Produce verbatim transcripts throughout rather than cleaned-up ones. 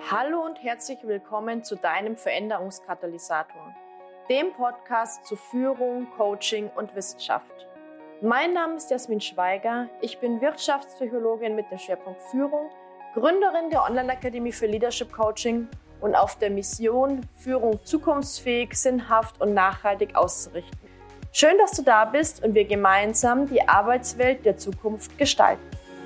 Hallo und herzlich willkommen zu deinem Veränderungskatalysator, dem Podcast zu Führung, Coaching und Wissenschaft. Mein Name ist Jasmin Schweiger, ich bin Wirtschaftspsychologin mit dem Schwerpunkt Führung, Gründerin der Online-Akademie für Leadership Coaching und auf der Mission, Führung zukunftsfähig, sinnhaft und nachhaltig auszurichten. Schön, dass du da bist und wir gemeinsam die Arbeitswelt der Zukunft gestalten.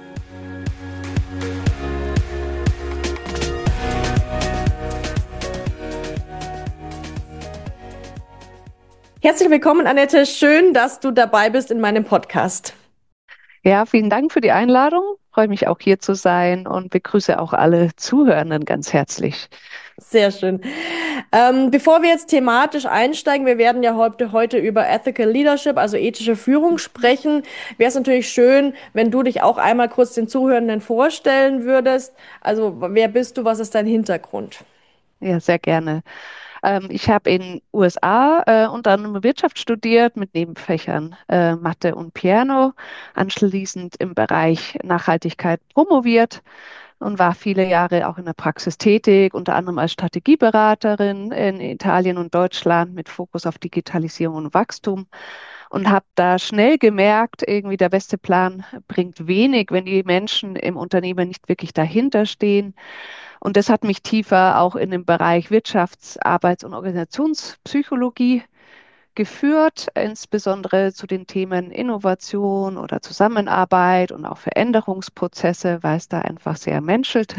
Herzlich willkommen, Annette. Schön, dass du dabei bist in meinem Podcast. Ja, vielen Dank für die Einladung. Ich freue mich auch hier zu sein und begrüße auch alle Zuhörenden ganz herzlich. Sehr schön. Ähm, bevor wir jetzt thematisch einsteigen, wir werden ja heute, heute über Ethical Leadership, also ethische Führung sprechen, wäre es natürlich schön, wenn du dich auch einmal kurz den Zuhörenden vorstellen würdest. Also wer bist du, was ist dein Hintergrund? Ja, sehr gerne. Ähm, ich habe in U S A äh, unter anderem Wirtschaft studiert mit Nebenfächern äh, Mathe und Piano, anschließend im Bereich Nachhaltigkeit promoviert und war viele Jahre auch in der Praxis tätig, unter anderem als Strategieberaterin in Italien und Deutschland mit Fokus auf Digitalisierung und Wachstum. Und habe da schnell gemerkt, irgendwie der beste Plan bringt wenig, wenn die Menschen im Unternehmen nicht wirklich dahinter stehen. Und das hat mich tiefer auch in den Bereich Wirtschafts-, Arbeits- und Organisationspsychologie geführt, insbesondere zu den Themen Innovation oder Zusammenarbeit und auch Veränderungsprozesse, weil es da einfach sehr menschelt.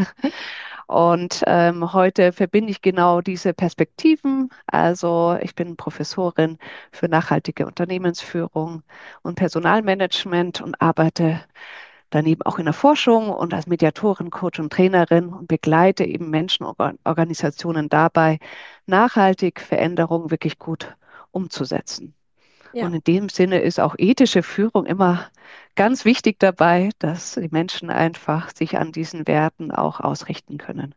Und ähm, heute verbinde ich genau diese Perspektiven. Also ich bin Professorin für nachhaltige Unternehmensführung und Personalmanagement und arbeite daneben auch in der Forschung und als Mediatorin, Coach und Trainerin und begleite eben Menschen und Organisationen dabei, nachhaltig Veränderungen wirklich gut umzusetzen. Ja. Und in dem Sinne ist auch ethische Führung immer ganz wichtig dabei, dass die Menschen einfach sich an diesen Werten auch ausrichten können.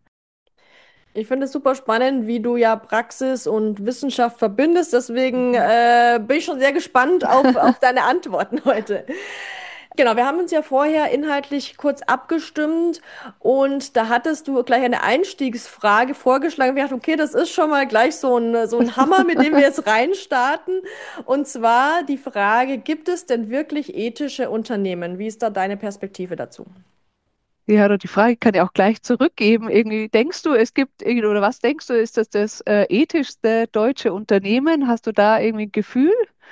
Ich finde es super spannend, wie du ja Praxis und Wissenschaft verbindest. Deswegen Mhm. äh, bin ich schon sehr gespannt auf, auf deine Antworten heute. Genau, wir haben uns ja vorher inhaltlich kurz abgestimmt und da hattest du gleich eine Einstiegsfrage vorgeschlagen. Wir dachten, okay, das ist schon mal gleich so ein, so ein Hammer, mit dem wir jetzt reinstarten. Und zwar die Frage, gibt es denn wirklich ethische Unternehmen? Wie ist da deine Perspektive dazu? Ja, oder die Frage kann ich auch gleich zurückgeben. Irgendwie denkst du, es gibt irgendwie, oder was denkst du, ist das das äh, ethischste deutsche Unternehmen? Hast du da irgendwie ein Gefühl?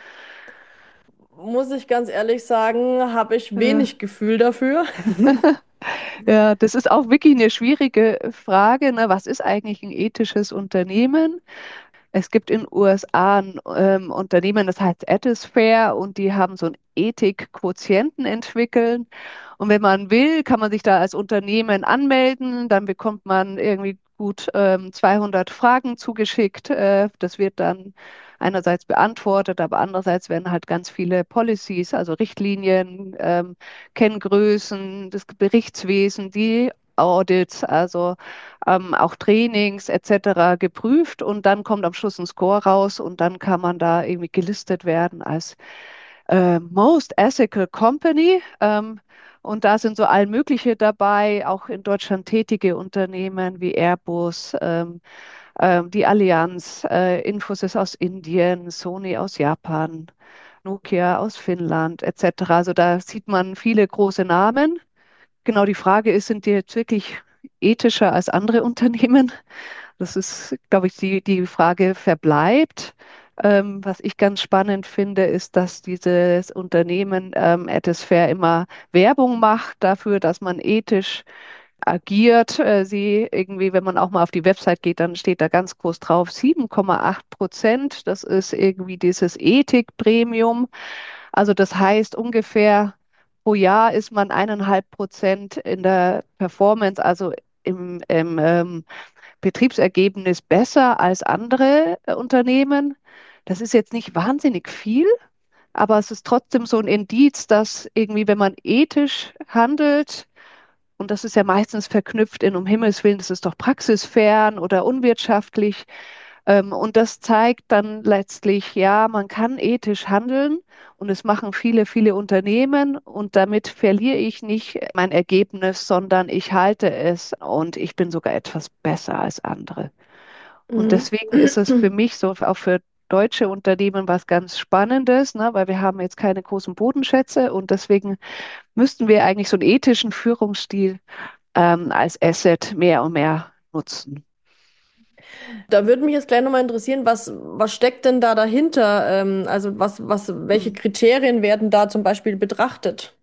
Muss ich ganz ehrlich sagen, habe ich Ja. wenig Gefühl dafür. Ja, das ist auch wirklich eine schwierige Frage, ne? Was ist eigentlich ein ethisches Unternehmen? Es gibt in U S A ein ähm, Unternehmen, das heißt Ethisphere und die haben so einen Ethikquotienten entwickelt. Und wenn man will, kann man sich da als Unternehmen anmelden. Dann bekommt man irgendwie gut ähm, zweihundert Fragen zugeschickt. Äh, das wird dann einerseits beantwortet, aber andererseits werden halt ganz viele Policies, also Richtlinien, ähm, Kenngrößen, das Berichtswesen, die Audits, also ähm, auch Trainings et cetera geprüft und dann kommt am Schluss ein Score raus und dann kann man da irgendwie gelistet werden als äh, Most Ethical Company. Ähm, und da sind so all mögliche dabei, auch in Deutschland tätige Unternehmen wie Airbus, ähm, ähm, die Allianz, äh, Infosys aus Indien, Sony aus Japan, Nokia aus Finnland et cetera. Also da sieht man viele große Namen. Genau, die Frage ist, sind die jetzt wirklich ethischer als andere Unternehmen? Das ist, glaube ich, die, die Frage verbleibt. Ähm, was ich ganz spannend finde, ist, dass dieses Unternehmen ähm, Ethisphere immer Werbung macht dafür, dass man ethisch agiert. Äh, sie irgendwie, wenn man auch mal auf die Website geht, dann steht da ganz groß drauf sieben Komma acht Prozent. Das ist irgendwie dieses Ethikpremium. Also das heißt ungefähr pro Jahr ist man eineinhalb Prozent in der Performance, also im, im ähm, Betriebsergebnis besser als andere äh, Unternehmen. Das ist jetzt nicht wahnsinnig viel, aber es ist trotzdem so ein Indiz, dass irgendwie, wenn man ethisch handelt, und das ist ja meistens verknüpft in, um Himmels Willen, das ist doch praxisfern oder unwirtschaftlich, Ähm, und das zeigt dann letztlich, ja, man kann ethisch handeln und es machen viele, viele Unternehmen und damit verliere ich nicht mein Ergebnis, sondern ich halte es und ich bin sogar etwas besser als andere. Und Mhm. deswegen ist es für mich so, auch für deutsche Unternehmen was ganz Spannendes, ne, weil wir haben jetzt keine großen Bodenschätze und deswegen müssten wir eigentlich so einen ethischen Führungsstil ähm, als Asset mehr und mehr nutzen. Da würde mich jetzt gleich nochmal interessieren, was, was steckt denn da dahinter? Ähm, also was, was, welche Hm. Kriterien werden da zum Beispiel betrachtet?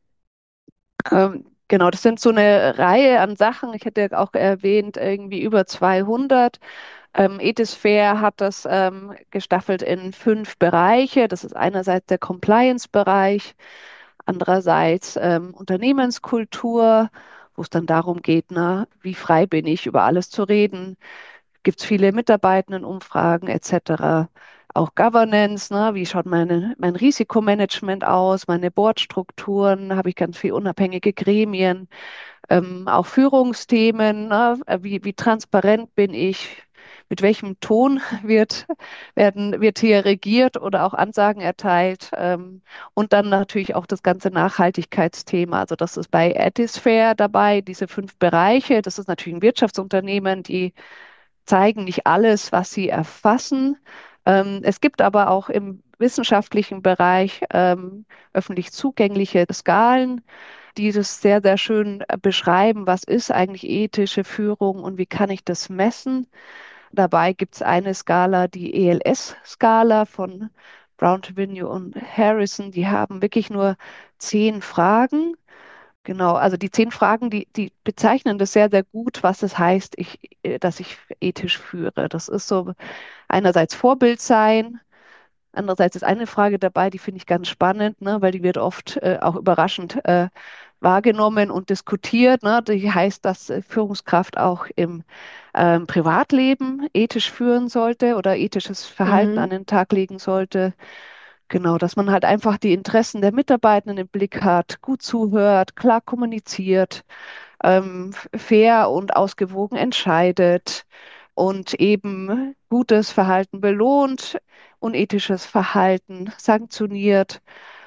Ähm, genau, das sind so eine Reihe an Sachen. Ich hätte auch erwähnt, irgendwie über zweihundert. Ähm, Ethisphere hat das ähm, gestaffelt in fünf Bereiche. Das ist einerseits der Compliance-Bereich, andererseits ähm, Unternehmenskultur, wo es dann darum geht, na, wie frei bin ich, über alles zu reden. Gibt es viele Mitarbeitendenumfragen et cetera. Auch Governance, ne? Wie schaut meine, mein Risikomanagement aus, meine Boardstrukturen, habe ich ganz viel unabhängige Gremien, ähm, auch Führungsthemen, ne? Äh, Wie, wie transparent bin ich, mit welchem Ton wird, werden, wird hier regiert oder auch Ansagen erteilt. Ähm, und dann natürlich auch das ganze Nachhaltigkeitsthema. Also das ist bei Ethisphere dabei, diese fünf Bereiche. Das ist natürlich ein Wirtschaftsunternehmen, die zeigen nicht alles, was sie erfassen. Ähm, es gibt aber auch im wissenschaftlichen Bereich ähm, öffentlich zugängliche Skalen, die das sehr, sehr schön äh, beschreiben, was ist eigentlich ethische Führung und wie kann ich das messen. Dabei gibt es eine Skala, die E L S-Skala von Brown, Trevino und Harrison. Die haben wirklich nur zehn Fragen. Genau, also die zehn Fragen, die, die bezeichnen das sehr, sehr gut, was es heißt, ich, äh, dass ich ethisch führe. Das ist so einerseits Vorbild sein, andererseits ist eine Frage dabei, die finde ich ganz spannend, ne, weil die wird oft äh, auch überraschend äh, wahrgenommen und diskutiert. Ne. Die heißt, dass äh, Führungskraft auch im ähm, Privatleben ethisch führen sollte oder ethisches Verhalten an Mhm. den Tag legen sollte. Genau, dass man halt einfach die Interessen der Mitarbeitenden im Blick hat, gut zuhört, klar kommuniziert, ähm, fair und ausgewogen entscheidet und eben gutes Verhalten belohnt, unethisches Verhalten sanktioniert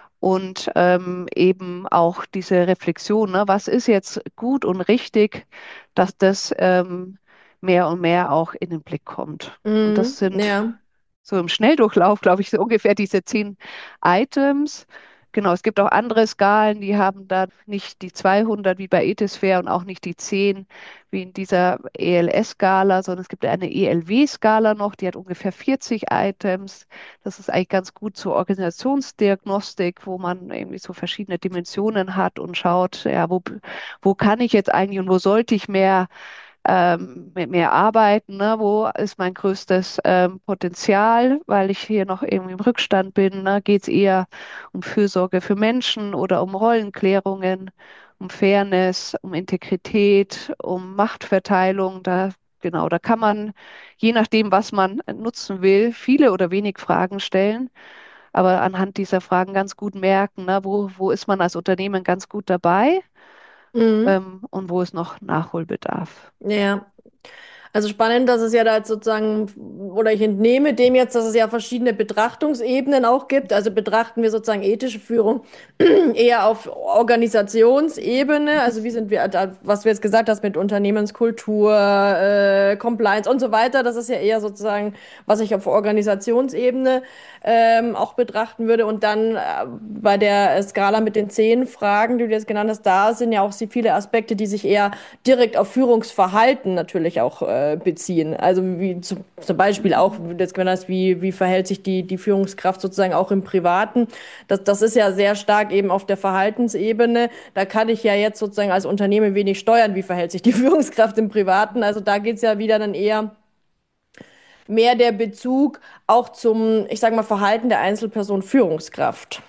und ähm, eben auch diese Reflexion, ne, was ist jetzt gut und richtig, dass das ähm, mehr und mehr auch in den Blick kommt. Und das Mhm. sind Ja. so im Schnelldurchlauf, glaube ich, so ungefähr diese zehn Items. Genau, es gibt auch andere Skalen, die haben da nicht die zweihundert wie bei Ethisphere und auch nicht die zehn wie in dieser E L S-Skala, sondern es gibt eine E L W-Skala noch, die hat ungefähr vierzig Items. Das ist eigentlich ganz gut zur Organisationsdiagnostik, wo man irgendwie so verschiedene Dimensionen hat und schaut, ja, wo, wo kann ich jetzt eigentlich und wo sollte ich mehr ähm, mit mir arbeiten, ne? Wo ist mein größtes ähm, Potenzial, weil ich hier noch irgendwie im Rückstand bin, ne? Geht es eher um Fürsorge für Menschen oder um Rollenklärungen, um Fairness, um Integrität, um Machtverteilung? Da, genau, da kann man, je nachdem, was man nutzen will, viele oder wenig Fragen stellen. Aber anhand dieser Fragen ganz gut merken, ne? Wo, wo ist man als Unternehmen ganz gut dabei, Mhm. ähm, und wo ist noch Nachholbedarf. Ja. Also spannend, dass es ja da jetzt sozusagen, oder ich entnehme dem jetzt, dass es ja verschiedene Betrachtungsebenen auch gibt. Also betrachten wir sozusagen ethische Führung eher auf Organisationsebene, also wie sind wir, da, was du jetzt gesagt hast mit Unternehmenskultur, äh, Compliance und so weiter. Das ist ja eher sozusagen, was ich auf Organisationsebene ähm, auch betrachten würde. Und dann äh, bei der Skala mit den zehn Fragen, die du jetzt genannt hast, da sind ja auch so viele Aspekte, die sich eher direkt auf Führungsverhalten natürlich auch äh, beziehen. Also wie zu, zum Beispiel auch, wie du jetzt genannt hast, wie, wie verhält sich die, die Führungskraft sozusagen auch im Privaten. Das, das ist ja sehr stark eben auf der Verhaltensebene. Da kann ich ja jetzt sozusagen als Unternehmen wenig steuern, wie verhält sich die Führungskraft im Privaten. Also da geht es ja wieder dann eher mehr der Bezug auch zum, ich sage mal, Verhalten der Einzelperson Führungskraft.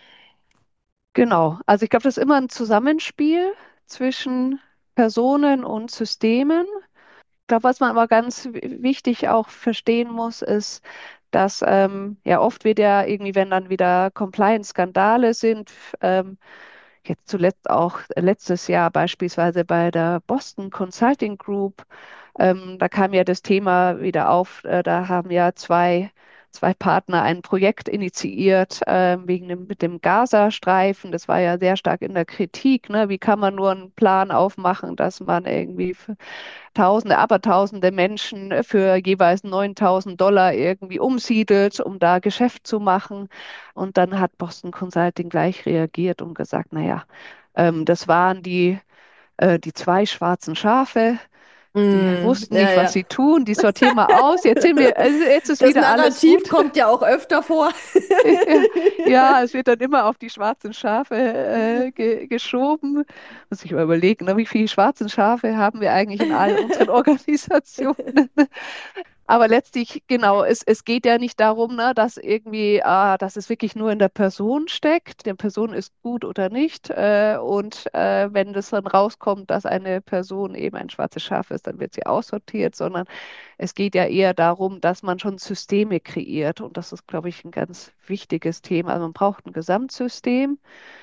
Genau, also ich glaube, das ist immer ein Zusammenspiel zwischen Personen und Systemen. Ich glaube, was man aber ganz w- wichtig auch verstehen muss, ist, dass ähm, ja oft wird ja irgendwie, wenn dann wieder Compliance-Skandale sind, ähm, jetzt zuletzt auch letztes Jahr beispielsweise bei der Boston Consulting Group, Ähm, da kam ja das Thema wieder auf, äh, da haben ja zwei, zwei Partner ein Projekt initiiert, äh, wegen dem, mit dem Gazastreifen. Das war ja sehr stark in der Kritik, ne? Wie kann man nur einen Plan aufmachen, dass man irgendwie für Tausende, Abertausende Menschen für jeweils neuntausend Dollar irgendwie umsiedelt, um da Geschäft zu machen. Und dann hat Boston Consulting gleich reagiert und gesagt, naja, ähm, das waren die, äh, die zwei schwarzen Schafe. Die Mm, wussten ja, nicht, was ja. sie tun. Die sortieren wir aus. Jetzt sind wir, also jetzt ist Das wieder alles Narrativ gut. kommt ja auch öfter vor. Ja, ja, es wird dann immer auf die schwarzen Schafe äh, ge geschoben. Muss ich mal überlegen, ne, wie viele schwarzen Schafe haben wir eigentlich in all unseren Organisationen? Aber letztlich, genau, es, es geht ja nicht darum, ne, dass irgendwie, ah, dass es wirklich nur in der Person steckt. Der Person ist gut oder nicht. Äh, und äh, wenn das dann rauskommt, dass eine Person eben ein schwarzes Schaf ist, dann wird sie aussortiert, sondern es geht ja eher darum, dass man schon Systeme kreiert. Und das ist, glaube ich, ein ganz wichtiges Thema. Also man braucht ein Gesamtsystem.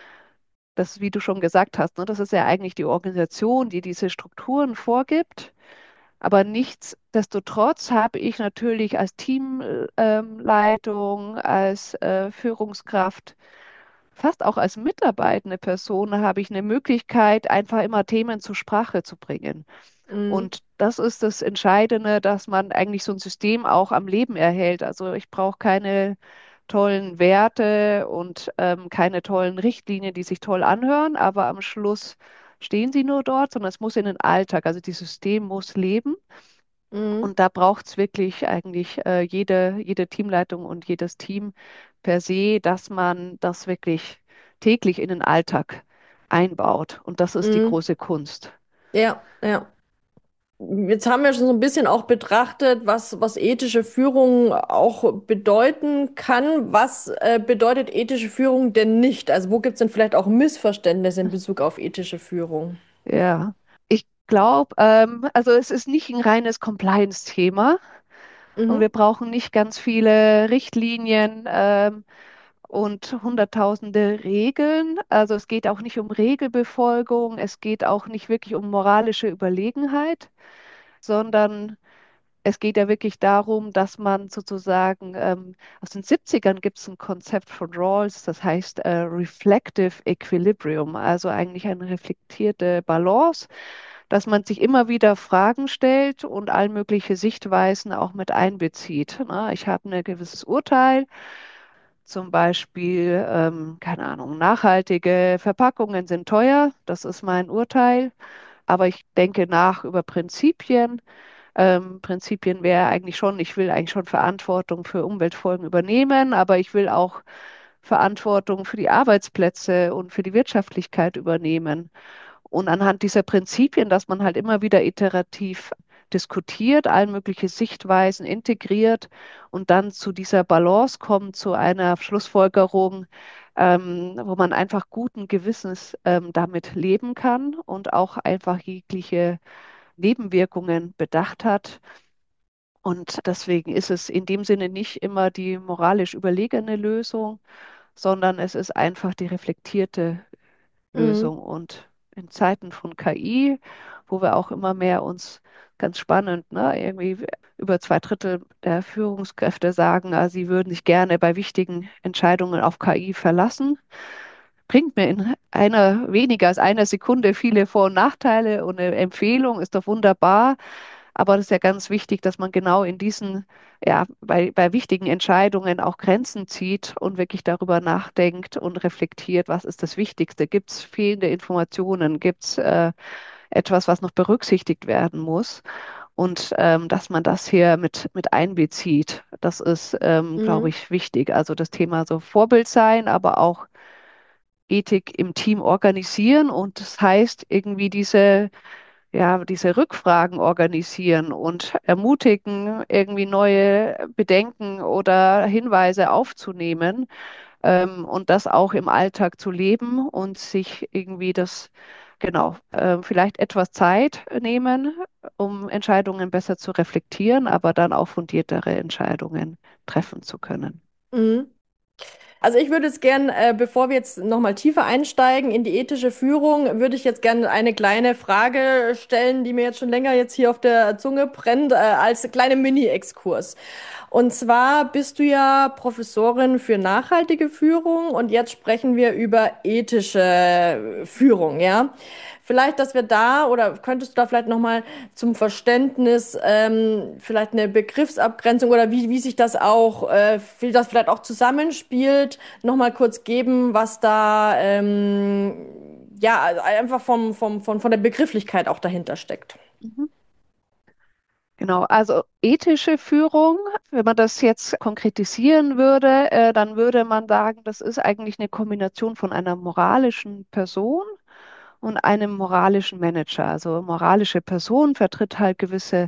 Das, wie du schon gesagt hast, ne, das ist ja eigentlich die Organisation, die diese Strukturen vorgibt. Aber nichtsdestotrotz habe ich natürlich als Teamleitung, als äh, Führungskraft, fast auch als mitarbeitende Person, habe ich eine Möglichkeit, einfach immer Themen zur Sprache zu bringen. Mm, Und das ist das Entscheidende, dass man eigentlich so ein System auch am Leben erhält. Also ich brauche keine tollen Werte und ähm, keine tollen Richtlinien, die sich toll anhören, aber am Schluss stehen sie nur dort, sondern es muss in den Alltag. Also das System muss leben. mm, Und da braucht es wirklich eigentlich äh, jede, jede Teamleitung und jedes Team per se, dass man das wirklich täglich in den Alltag einbaut. Und das ist die mm. große Kunst. Ja, ja. Jetzt haben wir schon so ein bisschen auch betrachtet, was, was ethische Führung auch bedeuten kann. Was äh, bedeutet ethische Führung denn nicht? Also wo gibt es denn vielleicht auch Missverständnisse in Bezug auf ethische Führung? Ja, ich glaube, ähm, also es ist nicht ein reines Compliance-Thema und wir Mhm. brauchen nicht ganz viele Richtlinien ähm, und hunderttausende Regeln. Also es geht auch nicht um Regelbefolgung, es geht auch nicht wirklich um moralische Überlegenheit, sondern es geht ja wirklich darum, dass man sozusagen, ähm, aus den siebzigern gibt es ein Konzept von Rawls, das heißt äh, Reflective Equilibrium, also eigentlich eine reflektierte Balance, dass man sich immer wieder Fragen stellt und all mögliche Sichtweisen auch mit einbezieht. Ne? Ich habe ein gewisses Urteil, zum Beispiel, ähm, keine Ahnung, nachhaltige Verpackungen sind teuer, das ist mein Urteil, aber ich denke nach über Prinzipien. Ähm, Prinzipien wäre eigentlich schon, ich will eigentlich schon Verantwortung für Umweltfolgen übernehmen, aber ich will auch Verantwortung für die Arbeitsplätze und für die Wirtschaftlichkeit übernehmen. Und anhand dieser Prinzipien, dass man halt immer wieder iterativ diskutiert, all mögliche Sichtweisen integriert und dann zu dieser Balance kommt, zu einer Schlussfolgerung, ähm, wo man einfach guten Gewissens ähm, damit leben kann und auch einfach jegliche Nebenwirkungen bedacht hat. Und deswegen ist es in dem Sinne nicht immer die moralisch überlegene Lösung, sondern es ist einfach die reflektierte Mhm. Lösung. Und in Zeiten von K I, wo wir auch immer mehr uns ganz spannend, ne, irgendwie über zwei Drittel der Führungskräfte sagen, ah, sie würden sich gerne bei wichtigen Entscheidungen auf K I verlassen, bringt mir in einer weniger als einer Sekunde viele Vor- und Nachteile und eine Empfehlung, ist doch wunderbar. Aber das ist ja ganz wichtig, dass man genau in diesen, ja, bei, bei wichtigen Entscheidungen auch Grenzen zieht und wirklich darüber nachdenkt und reflektiert, was ist das Wichtigste? Gibt es fehlende Informationen? Gibt es äh, etwas, was noch berücksichtigt werden muss? Und ähm, dass man das hier mit, mit einbezieht, das ist, ähm, glaube Mhm. ich, wichtig. Also das Thema so Vorbild sein, aber auch Ethik im Team organisieren. Und das heißt, irgendwie diese ja, diese Rückfragen organisieren und ermutigen, irgendwie neue Bedenken oder Hinweise aufzunehmen, ähm, und das auch im Alltag zu leben und sich irgendwie das, genau, äh, vielleicht etwas Zeit nehmen, um Entscheidungen besser zu reflektieren, aber dann auch fundiertere Entscheidungen treffen zu können. Mhm. Also ich würde jetzt gern, äh, bevor wir jetzt nochmal tiefer einsteigen in die ethische Führung, würde ich jetzt gerne eine kleine Frage stellen, die mir jetzt schon länger jetzt hier auf der Zunge brennt, äh, als kleine Mini-Exkurs. Und zwar bist du ja Professorin für nachhaltige Führung und jetzt sprechen wir über ethische Führung, ja? Vielleicht, dass wir da oder könntest du da vielleicht nochmal zum Verständnis ähm, vielleicht eine Begriffsabgrenzung oder wie, wie sich das auch, äh, wie das vielleicht auch zusammenspielt, nochmal kurz geben, was da ähm, ja also einfach vom, vom, von, von der Begrifflichkeit auch dahinter steckt. Mhm. Genau, also ethische Führung, wenn man das jetzt konkretisieren würde, äh, dann würde man sagen, das ist eigentlich eine Kombination von einer moralischen Person und einem moralischen Manager. Also moralische Person vertritt halt gewisse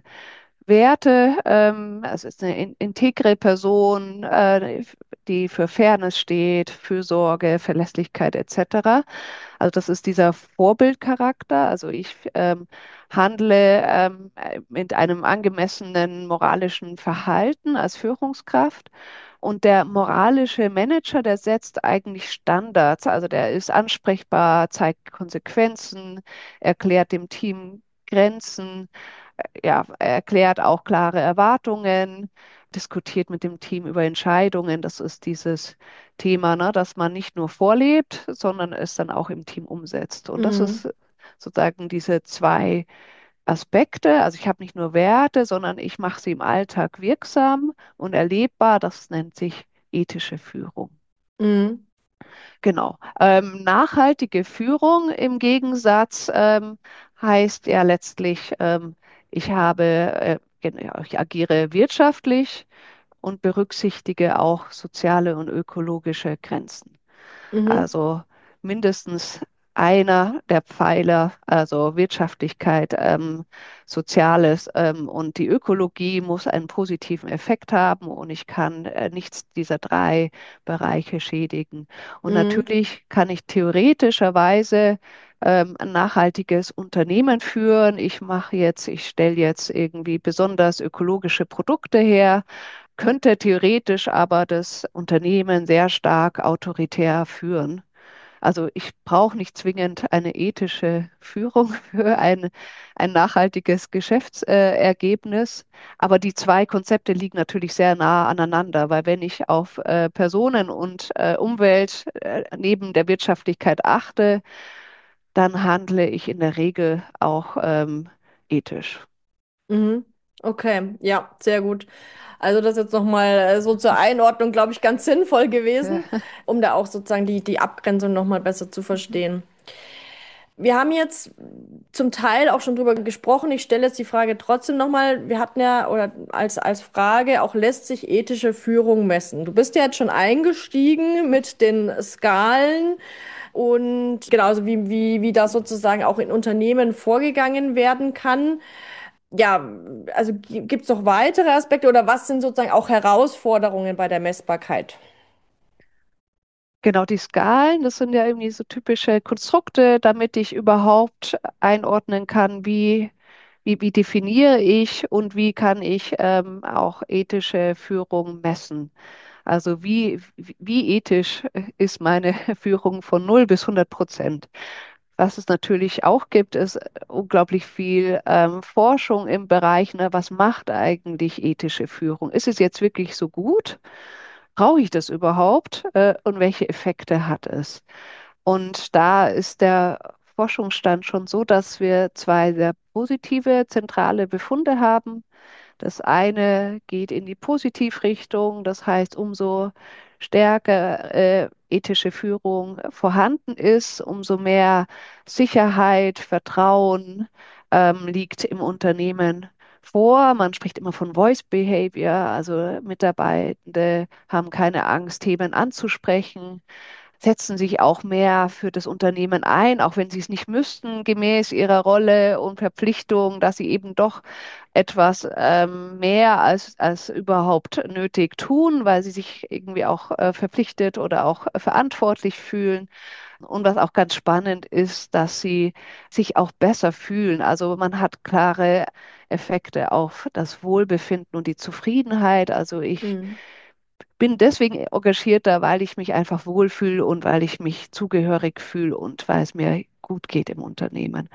Werte. Ähm, es ist eine in integre Person, äh, die für Fairness steht, Fürsorge, Verlässlichkeit et cetera. Also das ist dieser Vorbildcharakter. Also ich ähm, handle ähm, mit einem angemessenen moralischen Verhalten als Führungskraft. Und der moralische Manager, der setzt eigentlich Standards. Also der ist ansprechbar, zeigt Konsequenzen, erklärt dem Team Grenzen, ja, erklärt auch klare Erwartungen, diskutiert mit dem Team über Entscheidungen. Das ist dieses Thema, ne, dass man nicht nur vorlebt, sondern es dann auch im Team umsetzt. Und das Mhm. ist sozusagen diese zwei Aspekte. Also ich habe nicht nur Werte, sondern ich mache sie im Alltag wirksam und erlebbar. Das nennt sich ethische Führung. Mhm. Genau. Ähm, nachhaltige Führung im Gegensatz ähm, heißt ja letztlich, ähm, ich habe, äh, gen- ja, ich agiere wirtschaftlich und berücksichtige auch soziale und ökologische Grenzen. Mhm. Also mindestens einer der Pfeiler, also Wirtschaftlichkeit, ähm, Soziales, ähm, und die Ökologie muss einen positiven Effekt haben und ich kann äh, nichts dieser drei Bereiche schädigen. Und Mhm. natürlich kann ich theoretischerweise ähm, ein nachhaltiges Unternehmen führen. Ich mache jetzt, ich stelle jetzt irgendwie besonders ökologische Produkte her, könnte theoretisch aber das Unternehmen sehr stark autoritär führen. Also ich brauche nicht zwingend eine ethische Führung für ein, ein nachhaltiges Geschäftsergebnis, aber die zwei Konzepte liegen natürlich sehr nah aneinander, weil wenn ich auf äh, Personen und äh, Umwelt äh, neben der Wirtschaftlichkeit achte, dann handle ich in der Regel auch ähm, ethisch. Mhm. Okay, ja, sehr gut. Also das ist jetzt nochmal so zur Einordnung, glaube ich, ganz sinnvoll Ja. gewesen, um da auch sozusagen die, die Abgrenzung nochmal besser zu Mhm. verstehen. Wir haben jetzt zum Teil auch schon drüber gesprochen. Ich stelle jetzt die Frage trotzdem nochmal. Wir hatten ja, oder als, als Frage, auch lässt sich ethische Führung messen? Du bist ja jetzt schon eingestiegen mit den Skalen und genauso wie, wie, wie das sozusagen auch in Unternehmen vorgegangen werden kann. Ja, also gibt es noch weitere Aspekte oder was sind sozusagen auch Herausforderungen bei der Messbarkeit? Genau, die Skalen, das sind ja irgendwie so typische Konstrukte, damit ich überhaupt einordnen kann, wie, wie, wie definiere ich und wie kann ich ähm, auch ethische Führung messen. Also wie, wie wie ethisch ist meine Führung von null bis hundert Prozent? Was es natürlich auch gibt, ist unglaublich viel ähm, Forschung im Bereich, ne, was macht eigentlich ethische Führung? Ist es jetzt wirklich so gut? Brauche ich das überhaupt? Äh, und welche Effekte hat es? Und da ist der Forschungsstand schon so, dass wir zwei sehr positive zentrale Befunde haben. Das eine geht in die Positivrichtung, das heißt, umso stärker äh, ethische Führung vorhanden ist, umso mehr Sicherheit, Vertrauen ähm, liegt im Unternehmen vor. Man spricht immer von Voice Behavior, also Mitarbeitende haben keine Angst, Themen anzusprechen, setzen sich auch mehr für das Unternehmen ein, auch wenn sie es nicht müssten, gemäß ihrer Rolle und Verpflichtung, dass sie eben doch etwas ähm, mehr als, als überhaupt nötig tun, weil sie sich irgendwie auch äh, verpflichtet oder auch äh, verantwortlich fühlen. Und was auch ganz spannend ist, dass sie sich auch besser fühlen. Also man hat klare Effekte auf das Wohlbefinden und die Zufriedenheit. Also ich Mhm. bin deswegen engagierter, weil ich mich einfach wohlfühle und weil ich mich zugehörig fühle und weil es mir gut geht im Unternehmen.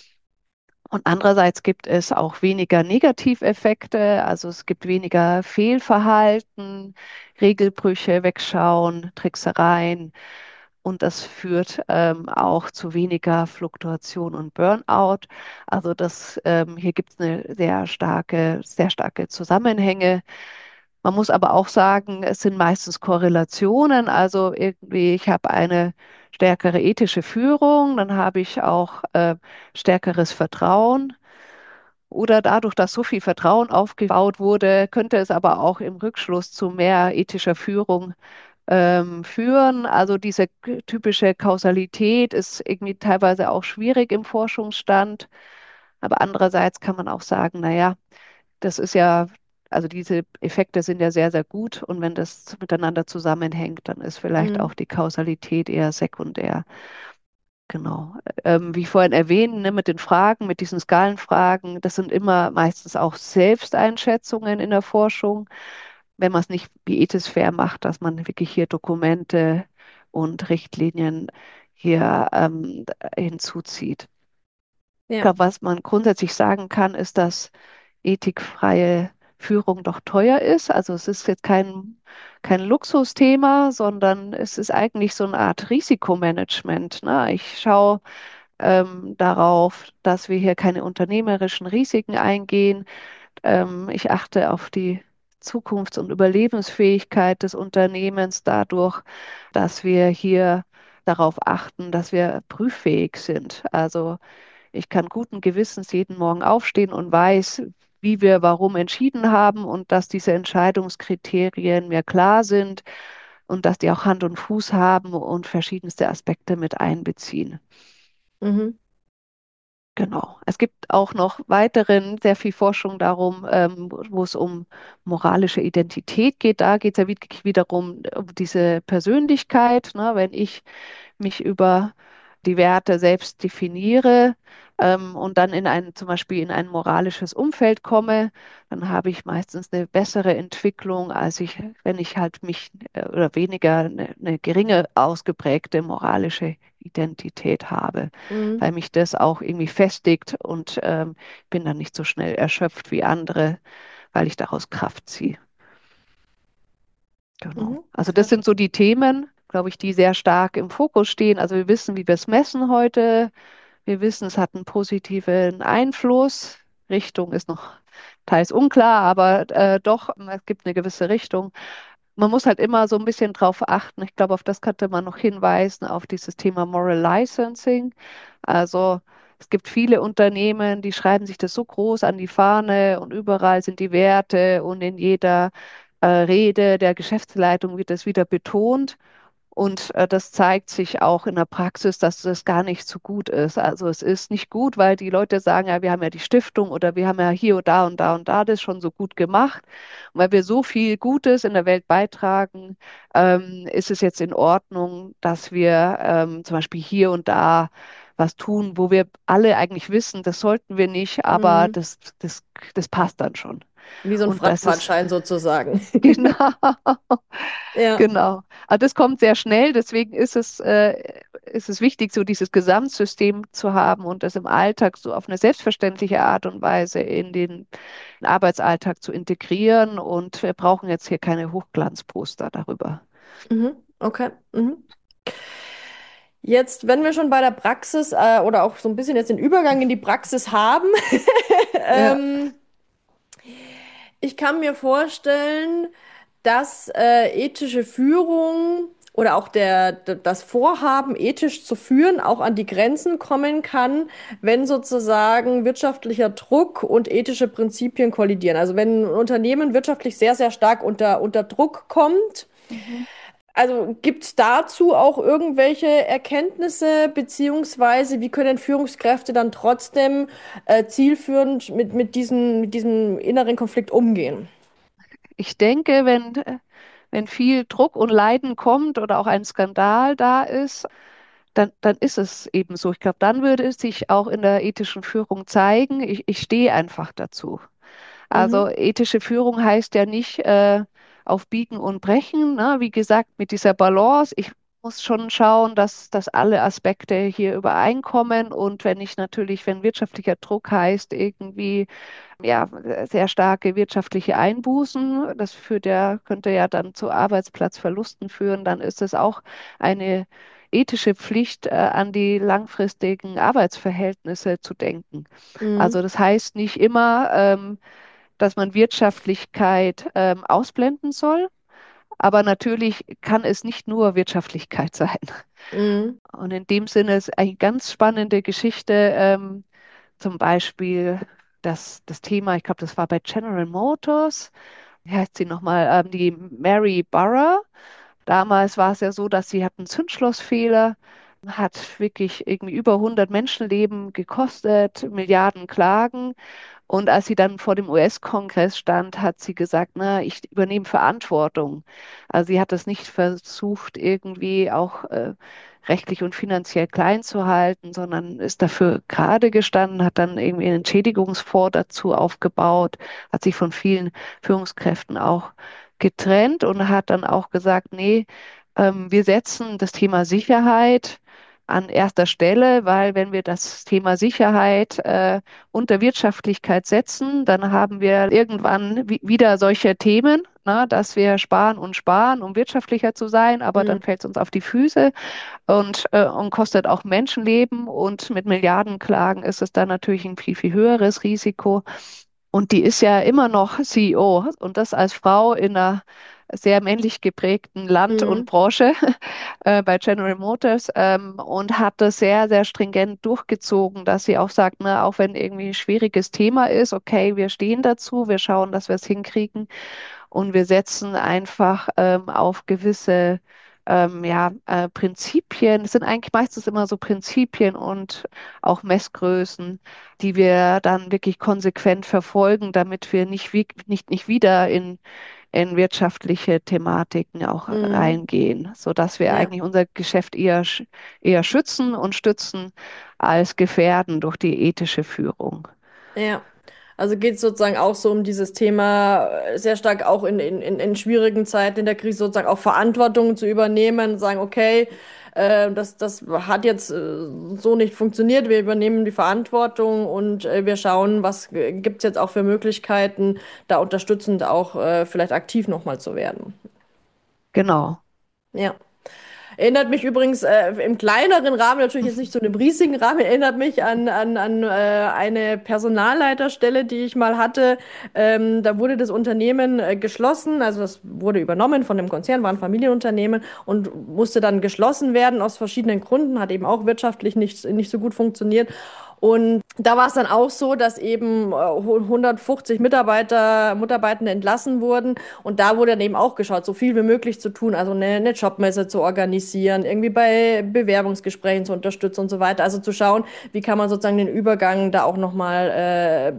Und andererseits gibt es auch weniger Negativeffekte, also es gibt weniger Fehlverhalten, Regelbrüche, Wegschauen, Tricksereien. Und das führt ähm, auch zu weniger Fluktuation und Burnout. Also das, ähm, hier gibt es eine sehr starke, sehr starke Zusammenhänge. Man muss aber auch sagen, es sind meistens Korrelationen. Also irgendwie, ich habe eine stärkere ethische Führung, dann habe ich auch äh, stärkeres Vertrauen. Oder dadurch, dass so viel Vertrauen aufgebaut wurde, könnte es aber auch im Rückschluss zu mehr ethischer Führung ähm, führen. Also diese k- typische Kausalität ist irgendwie teilweise auch schwierig im Forschungsstand. Aber andererseits kann man auch sagen, naja, das ist ja, also diese Effekte sind ja sehr, sehr gut. Und wenn das miteinander zusammenhängt, dann ist vielleicht auch Mhm. die Kausalität eher sekundär. Genau. Ähm, wie vorhin erwähnt, ne, mit den Fragen, mit diesen Skalenfragen, das sind immer meistens auch Selbsteinschätzungen in der Forschung, wenn man es nicht bioethisch fair macht, dass man wirklich hier Dokumente und Richtlinien hier ähm, hinzuzieht. Ich Ja. glaube, was man grundsätzlich sagen kann, ist, dass ethikfreie Führung doch teuer ist. Also es ist jetzt kein, kein Luxusthema, sondern es ist eigentlich so eine Art Risikomanagement. Ne? Ich schaue ähm, darauf, dass wir hier keine unternehmerischen Risiken eingehen. Ähm, ich achte auf die Zukunfts- und Überlebensfähigkeit des Unternehmens dadurch, dass wir hier darauf achten, dass wir prüffähig sind. Also ich kann guten Gewissens jeden Morgen aufstehen und weiß, wie wir warum entschieden haben und dass diese Entscheidungskriterien mir klar sind und dass die auch Hand und Fuß haben und verschiedenste Aspekte mit einbeziehen. Mhm. Genau. Es gibt auch noch weiteren, sehr viel Forschung darum, ähm, wo wo es um moralische Identität geht. Da geht es ja wirklich wiederum um diese Persönlichkeit. Ne? Wenn ich mich über die Werte selbst definiere ähm, und dann in ein, zum Beispiel in ein moralisches Umfeld komme, dann habe ich meistens eine bessere Entwicklung, als ich, wenn ich halt mich äh, oder weniger eine, eine geringe ausgeprägte moralische Identität habe, Mhm. weil mich das auch irgendwie festigt und ähm, bin dann nicht so schnell erschöpft wie andere, weil ich daraus Kraft ziehe. Genau. Mhm. Also das Verstehe. sind so die Themen, glaube ich, die sehr stark im Fokus stehen. Also wir wissen, wie wir es messen heute. Wir wissen, es hat einen positiven Einfluss. Richtung ist noch teils unklar, aber äh, doch, es gibt eine gewisse Richtung. Man muss halt immer so ein bisschen drauf achten. Ich glaube, auf das könnte man noch hinweisen, auf dieses Thema Moral Licensing. Also es gibt viele Unternehmen, die schreiben sich das so groß an die Fahne und überall sind die Werte und in jeder äh, Rede der Geschäftsleitung wird das wieder betont. Und äh, das zeigt sich auch in der Praxis, dass das gar nicht so gut ist. Also es ist nicht gut, weil die Leute sagen, ja, wir haben ja die Stiftung oder wir haben ja hier und da und da und da das schon so gut gemacht. Und weil wir so viel Gutes in der Welt beitragen, ähm, ist es jetzt in Ordnung, dass wir ähm, zum Beispiel hier und da was tun, wo wir alle eigentlich wissen, das sollten wir nicht, aber Mhm. das, das, das passt dann schon. Wie so ein Und das ist Freifahrtschein sozusagen. genau. Ja. Genau. Aber das kommt sehr schnell, deswegen ist es, äh, ist es wichtig, so dieses Gesamtsystem zu haben und das im Alltag so auf eine selbstverständliche Art und Weise in den Arbeitsalltag zu integrieren. Und wir brauchen jetzt hier keine Hochglanzposter darüber. Mhm. Okay. Mhm. Jetzt, wenn wir schon bei der Praxis äh, oder auch so ein bisschen jetzt den Übergang in die Praxis haben, Ja, ähm, ich kann mir vorstellen, dass äh, ethische Führung oder auch der, d- das Vorhaben, ethisch zu führen, auch an die Grenzen kommen kann, wenn sozusagen wirtschaftlicher Druck und ethische Prinzipien kollidieren. Also wenn ein Unternehmen wirtschaftlich sehr, sehr stark unter, unter Druck kommt. mhm. Also gibt es dazu auch irgendwelche Erkenntnisse, beziehungsweise wie können Führungskräfte dann trotzdem äh, zielführend mit, mit diesem, mit diesem inneren Konflikt umgehen? Ich denke, wenn, wenn viel Druck und Leiden kommt oder auch ein Skandal da ist, dann, dann ist es eben so. Ich glaube, dann würde es sich auch in der ethischen Führung zeigen. Ich, ich stehe einfach dazu. Also Mhm. ethische Führung heißt ja nicht, äh, auf Biegen und Brechen. Ne? Wie gesagt, mit dieser Balance. Ich muss schon schauen, dass, dass alle Aspekte hier übereinkommen. Und wenn ich natürlich, wenn wirtschaftlicher Druck heißt, irgendwie ja, sehr starke wirtschaftliche Einbußen, das führt ja, könnte ja dann zu Arbeitsplatzverlusten führen, dann ist es auch eine ethische Pflicht, äh, an die langfristigen Arbeitsverhältnisse zu denken. Mhm. Also das heißt nicht immer, ähm, dass man Wirtschaftlichkeit ähm, ausblenden soll, aber natürlich kann es nicht nur Wirtschaftlichkeit sein. Mhm. Und in dem Sinne ist eine ganz spannende Geschichte, ähm, zum Beispiel das, das Thema, ich glaube, das war bei General Motors, wie heißt sie nochmal, ähm, die Mary Barra. Damals war es ja so, dass sie hatten Zündschlossfehler, hat wirklich irgendwie über hundert Menschenleben gekostet, Milliarden Klagen. Und als sie dann vor dem U S-Kongress stand, hat sie gesagt, na, ich übernehme Verantwortung. Also sie hat das nicht versucht, irgendwie auch äh, rechtlich und finanziell klein zu halten, sondern ist dafür gerade gestanden, hat dann irgendwie einen Entschädigungsfonds dazu aufgebaut, hat sich von vielen Führungskräften auch getrennt und hat dann auch gesagt, nee, ähm, wir setzen das Thema Sicherheit an erster Stelle, weil wenn wir das Thema Sicherheit äh, unter Wirtschaftlichkeit setzen, dann haben wir irgendwann wi- wieder solche Themen, na, dass wir sparen und sparen, um wirtschaftlicher zu sein, aber Mhm. dann fällt es uns auf die Füße und, äh, und kostet auch Menschenleben und mit Milliardenklagen ist es dann natürlich ein viel, viel höheres Risiko. Und die ist ja immer noch C E O und das als Frau in einer sehr männlich geprägten Land und Mhm. Branche äh, bei General Motors ähm, und hat das sehr, sehr stringent durchgezogen, dass sie auch sagt, ne, auch wenn irgendwie ein schwieriges Thema ist, okay, wir stehen dazu, wir schauen, dass wir es hinkriegen und wir setzen einfach ähm, auf gewisse ähm, ja, äh, Prinzipien. Es sind eigentlich meistens immer so Prinzipien und auch Messgrößen, die wir dann wirklich konsequent verfolgen, damit wir nicht, wie, nicht, nicht wieder in, in wirtschaftliche Thematiken auch Mhm. reingehen, sodass wir Ja. eigentlich unser Geschäft eher, sch- eher schützen und stützen als gefährden durch die ethische Führung. Ja. Also geht es sozusagen auch so um dieses Thema, äh, sehr stark auch in, in, in in schwierigen Zeiten in der Krise sozusagen auch Verantwortung zu übernehmen, sagen, okay, äh, das, das hat jetzt äh, so nicht funktioniert, wir übernehmen die Verantwortung und äh, wir schauen, was gibt es jetzt auch für Möglichkeiten, da unterstützend auch äh, vielleicht aktiv nochmal zu werden. Genau. Ja. Erinnert mich übrigens äh, im kleineren Rahmen, natürlich jetzt nicht so einem riesigen Rahmen, erinnert mich an, an, an äh, eine Personalleiterstelle, die ich mal hatte. Ähm, da wurde das Unternehmen äh, geschlossen, also das wurde übernommen von dem Konzern, war ein Familienunternehmen und musste dann geschlossen werden aus verschiedenen Gründen, hat eben auch wirtschaftlich nicht, nicht so gut funktioniert. Und da war es dann auch so, dass eben äh, hundertfünfzig Mitarbeiter, Mitarbeitende entlassen wurden. Und da wurde dann eben auch geschaut, so viel wie möglich zu tun, also eine, eine Jobmesse zu organisieren, irgendwie bei Bewerbungsgesprächen zu unterstützen und so weiter. Also zu schauen, wie kann man sozusagen den Übergang da auch nochmal äh,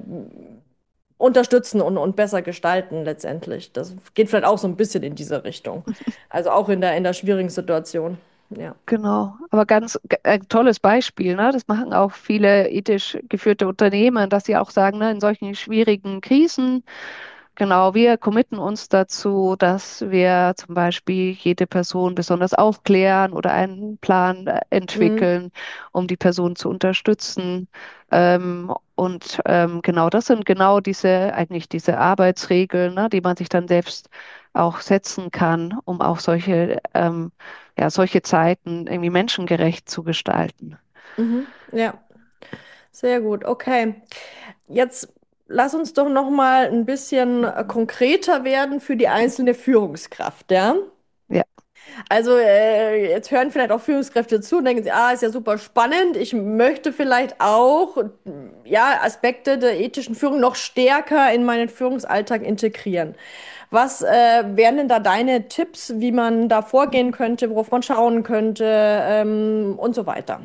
unterstützen und, und besser gestalten letztendlich. Das geht vielleicht auch so ein bisschen in diese Richtung. Also auch in der, in der schwierigen Situation. Ja. Genau, aber ganz g- ein tolles Beispiel, ne? Das machen auch viele ethisch geführte Unternehmen, dass sie auch sagen, ne, in solchen schwierigen Krisen, genau, wir committen uns dazu, dass wir zum Beispiel jede Person besonders aufklären oder einen Plan äh, Mhm. entwickeln, um die Person zu unterstützen. Ähm, und ähm, genau, das sind genau diese, eigentlich diese Arbeitsregeln, ne, die man sich dann selbst auch setzen kann, um auch solche ähm, ja, solche Zeiten irgendwie menschengerecht zu gestalten. Mhm. Ja. Sehr gut, okay. Jetzt lass uns doch noch mal ein bisschen äh, konkreter werden für die einzelne Führungskraft, ja? Ja, Also äh, jetzt hören vielleicht auch Führungskräfte zu und denken sie, ah, ist ja super spannend. Ich möchte vielleicht auch ja Aspekte der ethischen Führung noch stärker in meinen Führungsalltag integrieren. Was äh, wären denn da deine Tipps, wie man da vorgehen könnte, worauf man schauen könnte ähm, und so weiter?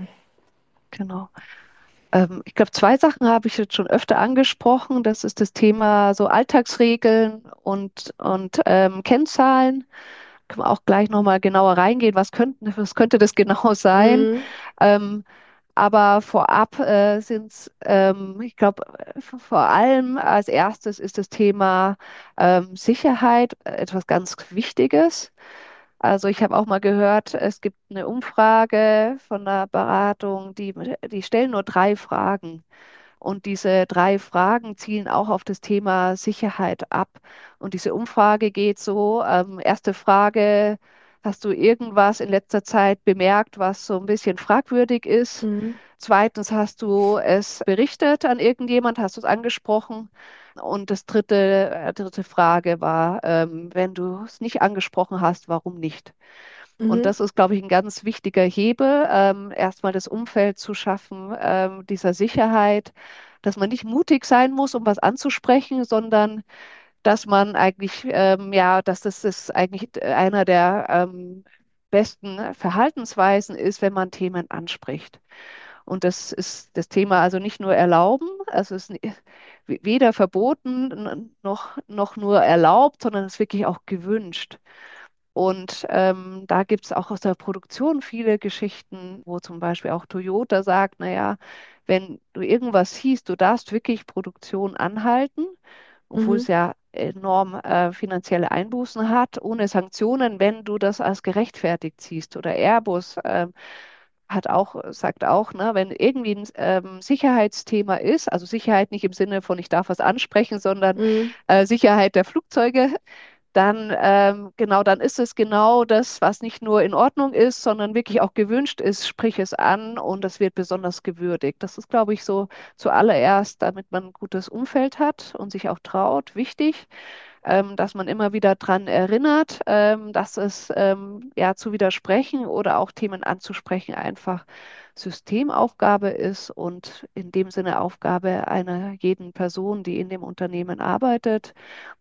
genau. Ähm, ich glaube, zwei Sachen habe ich jetzt schon öfter angesprochen. Das ist das Thema so Alltagsregeln und, und ähm, Kennzahlen. Können wir auch gleich nochmal genauer reingehen. Was könnten, was könnte das genau sein? Mhm. Ähm, Aber vorab äh, sind es, ähm, ich glaube, vor allem als erstes ist das Thema ähm, Sicherheit äh, etwas ganz Wichtiges. Also ich habe auch mal gehört, es gibt eine Umfrage von der Beratung, die, die stellen nur drei Fragen. Und diese drei Fragen zielen auch auf das Thema Sicherheit ab. Und diese Umfrage geht so, ähm, erste Frage, hast du irgendwas in letzter Zeit bemerkt, was so ein bisschen fragwürdig ist? Mhm. Zweitens, hast du es berichtet an irgendjemand, hast du es angesprochen? Und das dritte, äh, dritte Frage war, ähm, wenn du es nicht angesprochen hast, warum nicht? Und Mhm. das ist, glaube ich, ein ganz wichtiger Hebel, ähm, erstmal das Umfeld zu schaffen, ähm, dieser Sicherheit, dass man nicht mutig sein muss, um was anzusprechen, sondern dass man eigentlich, ähm, ja, dass das ist eigentlich einer der ähm, besten Verhaltensweisen ist, wenn man Themen anspricht. Und das ist das Thema also nicht nur erlauben, also es ist ni- weder verboten n- noch, noch nur erlaubt, sondern es ist wirklich auch gewünscht. Und ähm, da gibt es auch aus der Produktion viele Geschichten, wo zum Beispiel auch Toyota sagt, naja, wenn du irgendwas siehst, du darfst wirklich Produktion anhalten, obwohl es Mhm. ja enorm äh, finanzielle Einbußen hat, ohne Sanktionen, wenn du das als gerechtfertigt siehst. Oder Airbus ähm, hat auch, sagt auch, ne, wenn irgendwie ein ähm, Sicherheitsthema ist, also Sicherheit nicht im Sinne von ich darf was ansprechen, sondern Mhm. äh, Sicherheit der Flugzeuge, dann ähm, genau, dann ist es genau das, was nicht nur in Ordnung ist, sondern wirklich auch gewünscht ist, sprich es an und das wird besonders gewürdigt. Das ist, glaube ich, so zuallererst, damit man ein gutes Umfeld hat und sich auch traut, wichtig, ähm, dass man immer wieder daran erinnert, ähm, dass es ähm, ja zu widersprechen oder auch Themen anzusprechen einfach Systemaufgabe ist und in dem Sinne Aufgabe einer jeden Person, die in dem Unternehmen arbeitet.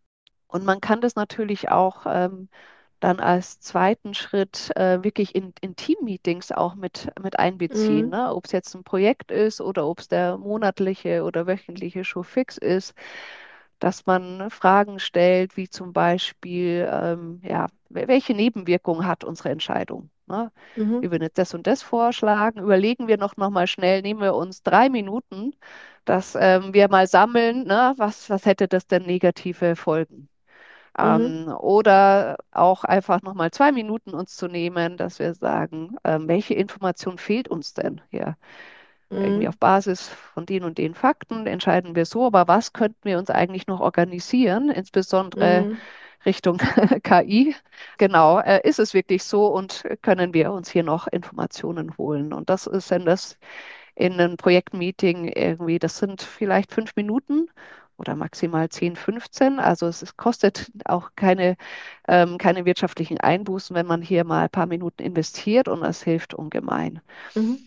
Und man kann das natürlich auch ähm, dann als zweiten Schritt äh, wirklich in, in Teammeetings auch mit, mit einbeziehen, Mhm. ne? Ob es jetzt ein Projekt ist oder ob es der monatliche oder wöchentliche Showfix ist, dass man Fragen stellt, wie zum Beispiel, ähm, ja, wel- welche Nebenwirkungen hat unsere Entscheidung? Ne? Mhm. Wir würden jetzt das und das vorschlagen, überlegen wir noch, noch mal schnell, nehmen wir uns drei Minuten, dass ähm, wir mal sammeln, ne? Was, was hätte das denn negative Folgen? Mhm. Ähm, oder auch einfach nochmal zwei Minuten uns zu nehmen, dass wir sagen, ähm, welche Information fehlt uns denn hier? Irgendwie Mhm. auf Basis von den und den Fakten entscheiden wir so, aber was könnten wir uns eigentlich noch organisieren, insbesondere Mhm. Richtung K I? Genau, äh, ist es wirklich so und können wir uns hier noch Informationen holen? Und das ist, wenn das in einem Projektmeeting irgendwie, das sind vielleicht fünf Minuten oder maximal zehn, fünfzehn. Also es ist, kostet auch keine, ähm, keine wirtschaftlichen Einbußen, wenn man hier mal ein paar Minuten investiert und das hilft ungemein. Mhm.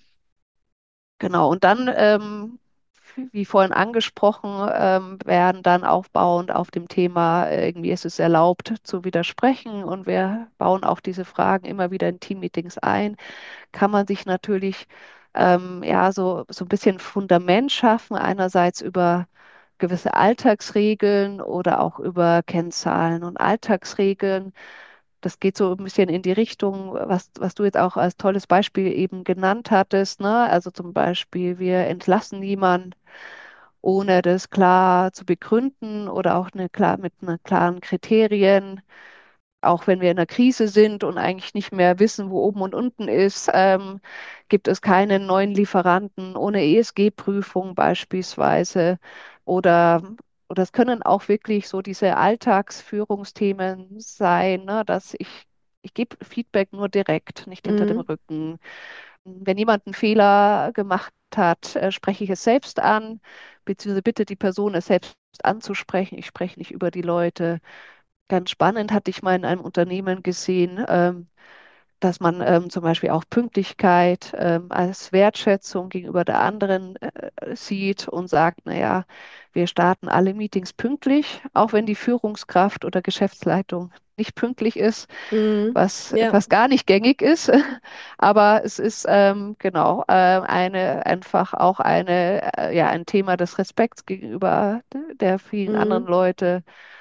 Genau, und dann, ähm, wie vorhin angesprochen, ähm, werden dann aufbauend auf dem Thema, äh, irgendwie ist es erlaubt zu widersprechen und wir bauen auch diese Fragen immer wieder in Teammeetings ein, kann man sich natürlich ähm, ja so, so ein bisschen Fundament schaffen, einerseits über gewisse Alltagsregeln oder auch über Kennzahlen und Alltagsregeln. Das geht so ein bisschen in die Richtung, was, was du jetzt auch als tolles Beispiel eben genannt hattest, ne? Also zum Beispiel, wir entlassen niemanden, ohne das klar zu begründen oder auch eine klar, mit einer klaren Kriterien, auch wenn wir in einer Krise sind und eigentlich nicht mehr wissen, wo oben und unten ist, ähm, gibt es keinen neuen Lieferanten ohne E S G-Prüfung beispielsweise. Oder, oder es können auch wirklich so diese Alltagsführungsthemen sein, ne, dass ich, ich gebe Feedback nur direkt, nicht hinter dem Mhm. Rücken. Wenn jemand einen Fehler gemacht hat, äh, spreche ich es selbst an, beziehungsweise bitte die Person es selbst anzusprechen. Ich spreche nicht über die Leute. Ganz spannend hatte ich mal in einem Unternehmen gesehen, ähm, dass man ähm, zum Beispiel auch Pünktlichkeit ähm, als Wertschätzung gegenüber der anderen äh, sieht und sagt, naja, wir starten alle Meetings pünktlich, auch wenn die Führungskraft oder Geschäftsleitung nicht pünktlich ist, Mhm. was, Ja. was gar nicht gängig ist. Aber es ist ähm, genau äh, eine einfach auch eine, äh, ja, ein Thema des Respekts gegenüber der vielen anderen Mhm. Leute.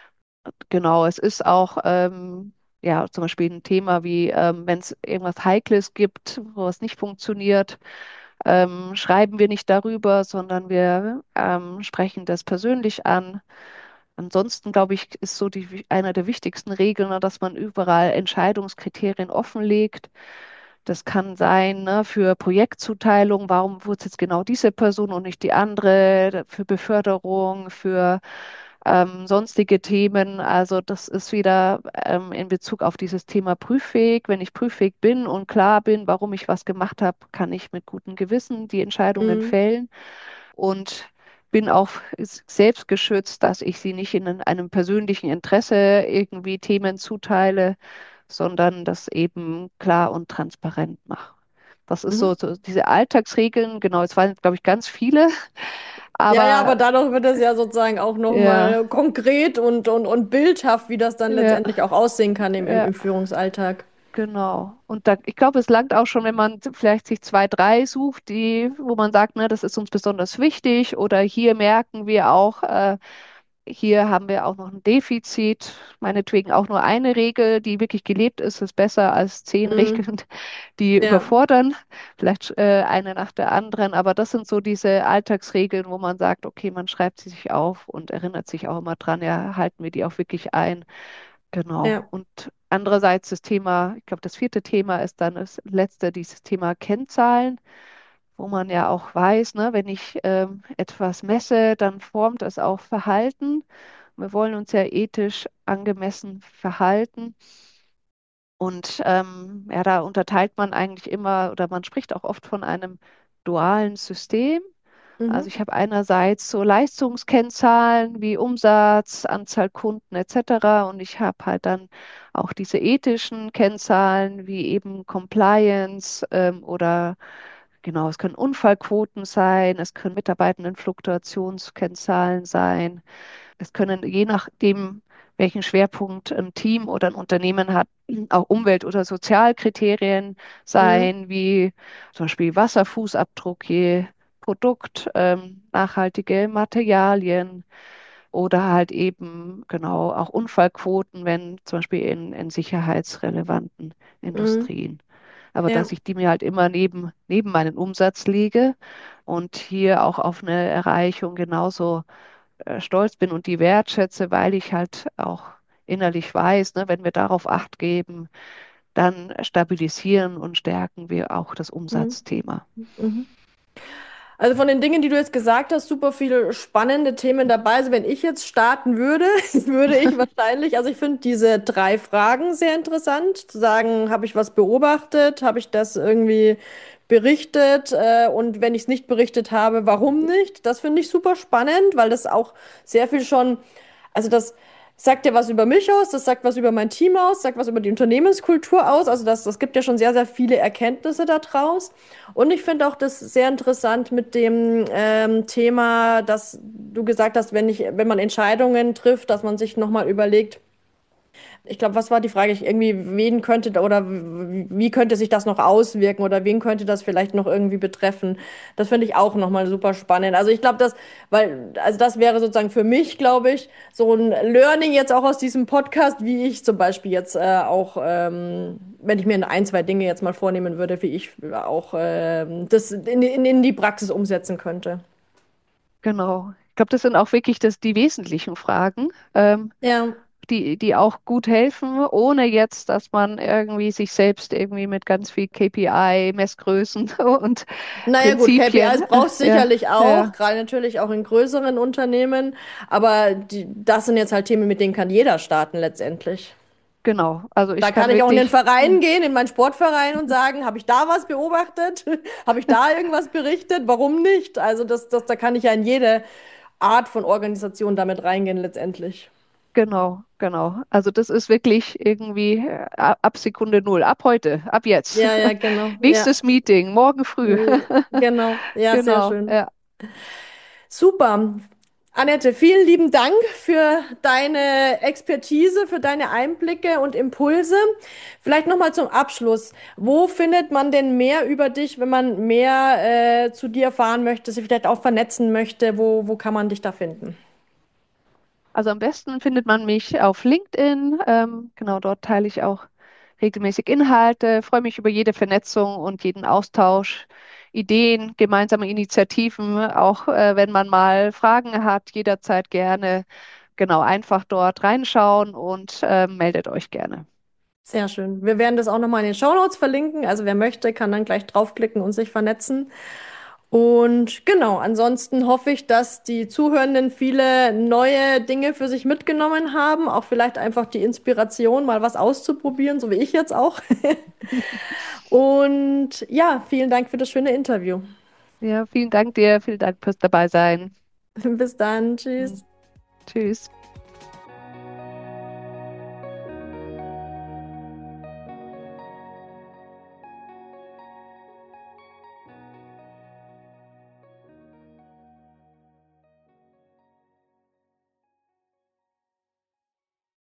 Genau, es ist auch ähm, ja zum Beispiel ein Thema wie, ähm, wenn es irgendwas Heikles gibt, wo es nicht funktioniert, ähm, schreiben wir nicht darüber, sondern wir ähm, sprechen das persönlich an. Ansonsten, glaube ich, ist so die, eine der wichtigsten Regeln, ne, dass man überall Entscheidungskriterien offenlegt. Das kann sein, ne, für Projektzuteilung, warum wurde es jetzt genau diese Person und nicht die andere, für Beförderung, für ähm, sonstige Themen. Also das ist wieder ähm, in Bezug auf dieses Thema prüffähig. Wenn ich prüffähig bin und klar bin, warum ich was gemacht habe, kann ich mit gutem Gewissen die Entscheidungen Mhm. fällen und bin auch selbst geschützt, dass ich sie nicht in einem persönlichen Interesse irgendwie Themen zuteile, sondern das eben klar und transparent mache. Das ist so, Mhm. so diese Alltagsregeln, genau, es waren, glaube ich, ganz viele, Ja, ja, aber aber dadurch wird es ja sozusagen auch ja, nochmal konkret und, und, und bildhaft, wie das dann ja, letztendlich auch aussehen kann im, im, ja, im Führungsalltag. genau. Und da, ich glaube, es langt auch schon, wenn man vielleicht sich zwei, drei sucht, die, wo man sagt, ne, das ist uns besonders wichtig oder hier merken wir auch, äh, hier haben wir auch noch ein Defizit, meinetwegen auch nur eine Regel, die wirklich gelebt ist, ist besser als zehn Mhm. Regeln, die Ja. überfordern, vielleicht äh, eine nach der anderen. Aber das sind so diese Alltagsregeln, wo man sagt, okay, man schreibt sie sich auf und erinnert sich auch immer dran, ja, halten wir die auch wirklich ein. Genau. Ja. Und andererseits das Thema, ich glaube, das vierte Thema ist dann das letzte, dieses Thema Kennzahlen, wo man ja auch weiß, ne, wenn ich ähm, etwas messe, dann formt es auch Verhalten. Wir wollen uns ja ethisch angemessen verhalten. Und ähm, ja, da unterteilt man eigentlich immer oder man spricht auch oft von einem dualen System. Also Mhm. ich habe einerseits so Leistungskennzahlen wie Umsatz, Anzahl Kunden et cetera. Und ich habe halt dann auch diese ethischen Kennzahlen wie eben Compliance ähm, oder genau, es können Unfallquoten sein, es können Mitarbeitendenfluktuationskennzahlen sein. Es können je nachdem, welchen Schwerpunkt ein Team oder ein Unternehmen hat, auch Umwelt- oder Sozialkriterien Mhm. sein, wie zum Beispiel Wasserfußabdruck je Produkt, ähm, nachhaltige Materialien oder halt eben genau auch Unfallquoten, wenn zum Beispiel in, in sicherheitsrelevanten Mhm. Industrien. Aber dass Ja. ich die mir halt immer neben, neben meinen Umsatz lege und hier auch auf eine Erreichung genauso äh, stolz bin und die wertschätze, weil ich halt auch innerlich weiß, ne, wenn wir darauf Acht geben, dann stabilisieren und stärken wir auch das Mhm. Umsatzthema. Mhm. Also von den Dingen, die du jetzt gesagt hast, super viele spannende Themen dabei. Also wenn ich jetzt starten würde, würde ich wahrscheinlich, also ich finde diese drei Fragen sehr interessant. Zu sagen, habe ich was beobachtet? Habe ich das irgendwie berichtet? Äh, und wenn ich es nicht berichtet habe, warum nicht? Das finde ich super spannend, weil das auch sehr viel schon, also das sagt ja was über mich aus, das sagt was über mein Team aus, sagt was über die Unternehmenskultur aus. Also das, das gibt ja schon sehr, sehr viele Erkenntnisse daraus. Und ich finde auch das sehr interessant mit dem ähm, Thema, dass du gesagt hast, wenn ich, wenn man Entscheidungen trifft, dass man sich nochmal überlegt, ich glaube, was war die Frage? Ich irgendwie, wen könnte da- oder w- wie könnte sich das noch auswirken oder wen könnte das vielleicht noch irgendwie betreffen? Das finde ich auch nochmal super spannend. Also ich glaube, das, weil, also das wäre sozusagen für mich, glaube ich, so ein Learning jetzt auch aus diesem Podcast, wie ich zum Beispiel jetzt äh, auch, ähm, wenn ich mir ein, zwei Dinge jetzt mal vornehmen würde, wie ich auch ähm, das in, in, in die Praxis umsetzen könnte. Genau. Ich glaube, das sind auch wirklich das, die wesentlichen Fragen, ähm, Ja. die, die auch gut helfen, ohne jetzt, dass man irgendwie sich selbst irgendwie mit ganz viel K P I, Messgrößen und Naja gut, Prinzipien, K P Is äh, brauchst ja, sicherlich auch, ja, gerade natürlich auch in größeren Unternehmen, aber die, das sind jetzt halt Themen, mit denen kann jeder starten letztendlich. genau. Also Da ich kann kann ich auch in den wirklich, Verein gehen, in meinen Sportverein und sagen, habe ich da was beobachtet? Habe ich da irgendwas berichtet? Warum nicht? Also das, das, da kann ich ja in jede Art von Organisation damit reingehen letztendlich. genau, genau. Also das ist wirklich irgendwie äh, ab ab Sekunde null, ab heute, ab jetzt. Ja, ja, genau. Ja, Nächstes Meeting, morgen früh. Mm, genau. Ja, sehr Genau, schön. ja. Super. Annette, vielen lieben Dank für deine Expertise, für deine Einblicke und Impulse. Vielleicht nochmal zum Abschluss. Wo findet man denn mehr über dich, wenn man mehr äh, zu dir erfahren möchte, sich vielleicht auch vernetzen möchte? Wo, wo kann man dich da finden? Also am besten findet man mich auf LinkedIn. Ähm, genau, dort teile ich auch regelmäßig Inhalte, freue mich über jede Vernetzung und jeden Austausch. Ideen, gemeinsame Initiativen, auch äh, wenn man mal Fragen hat, jederzeit gerne. Genau, einfach dort reinschauen und äh, meldet euch gerne. Sehr schön. Wir werden das auch nochmal in den Shownotes verlinken. Also wer möchte, kann dann gleich draufklicken und sich vernetzen. Und genau, ansonsten hoffe ich, dass die Zuhörenden viele neue Dinge für sich mitgenommen haben. Auch vielleicht einfach die Inspiration, mal was auszuprobieren, so wie ich jetzt auch. Und ja, vielen Dank für das schöne Interview. Ja, vielen Dank dir, vielen Dank fürs Dabeisein. Bis dann. Hm. Tschüss. Tschüss.